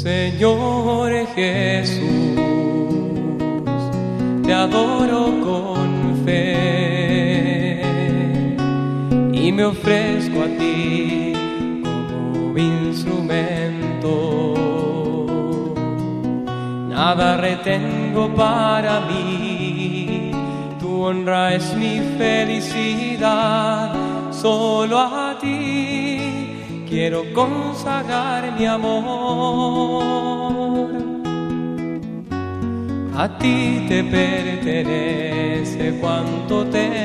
Señor Jesús, te adoro con fe y me ofrezco a ti como instrumento. Nada retengo para mí, tu honra es mi felicidad, solo a ti quiero consagrar mi amor. A ti te pertenece cuanto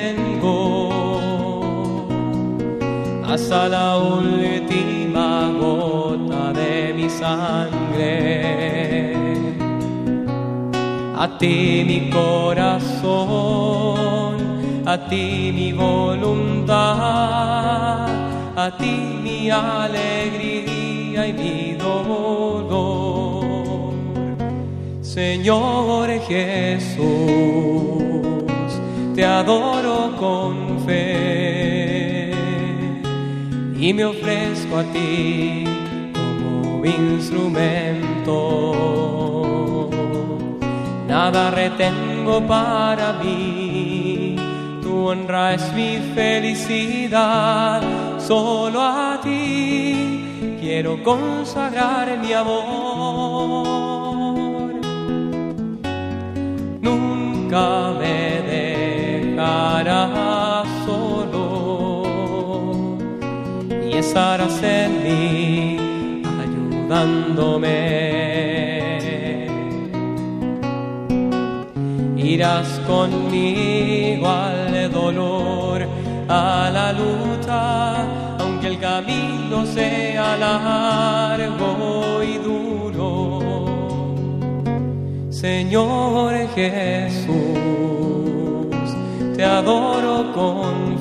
tengo, hasta la última gota de mi sangre. A ti mi corazón, a ti mi voluntad, a ti mi alegría y mi dolor. Señor Jesús, te adoro con fe y me ofrezco a ti como instrumento. Nada retengo para mí, tu honra es mi felicidad, solo a ti quiero consagrar mi amor. Nunca me dejarás solo y estarás en mí ayudándome. Irás conmigo al dolor, a la lucha, aunque el camino sea largo y duro. Señor Jesús, te adoro con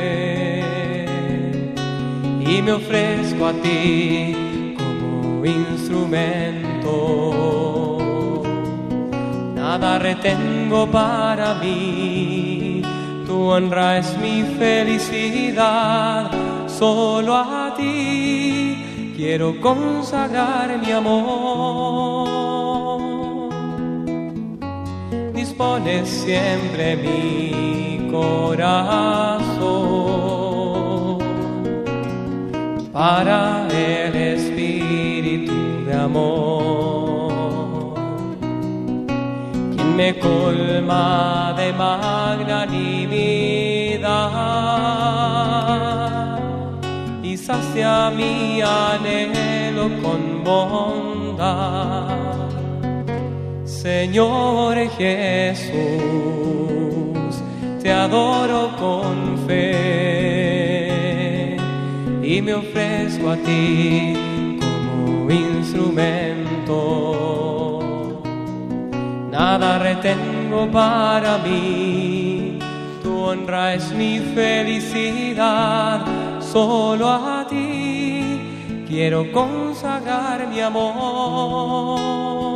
fe y me ofrezco a ti como instrumento. Nada retengo para mí, tu honra es mi felicidad, solo a ti quiero consagrar mi amor. Dispones siempre mi corazón para el espíritu de amor, quien me colma de magnanimidad y sacia mi anhelo con bondad. Señor Jesús, te adoro con fe y me ofrezco a ti como instrumento. Nada retengo para mí, tu honra es mi felicidad, solo a ti quiero consagrar mi amor.